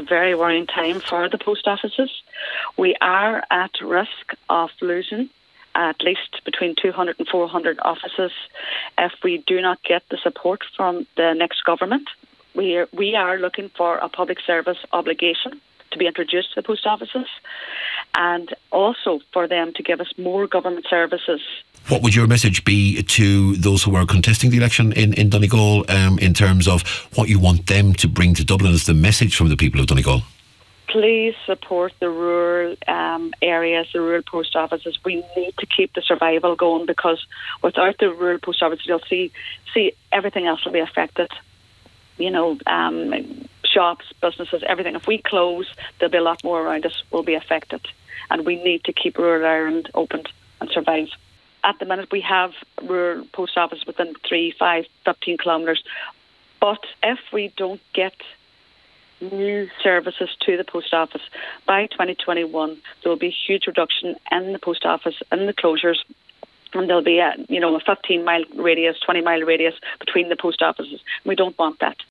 very worrying time for the post offices. We are at risk of losing at least between 200 and 400 offices if we do not get the support from the next government. We are looking for a public service obligation to be introduced to the post offices, and also for them to give us more government services. What would your message be to those who are contesting the election in Donegal in terms of what you want them to bring to Dublin as the message from the people of Donegal? Please support the rural areas, the rural post offices. We need to keep the survival going, because without the rural post offices, you'll see everything else will be affected. Shops, businesses, everything. If we close, there'll be a lot more around us will be affected. And we need to keep rural Ireland open and survive. At the minute, we have rural post office within 3, 5, 15 kilometres. But if we don't get new services to the post office by 2021, there will be a huge reduction in the post office and the closures. And there'll be a 15-mile radius, 20-mile radius between the post offices. We don't want that.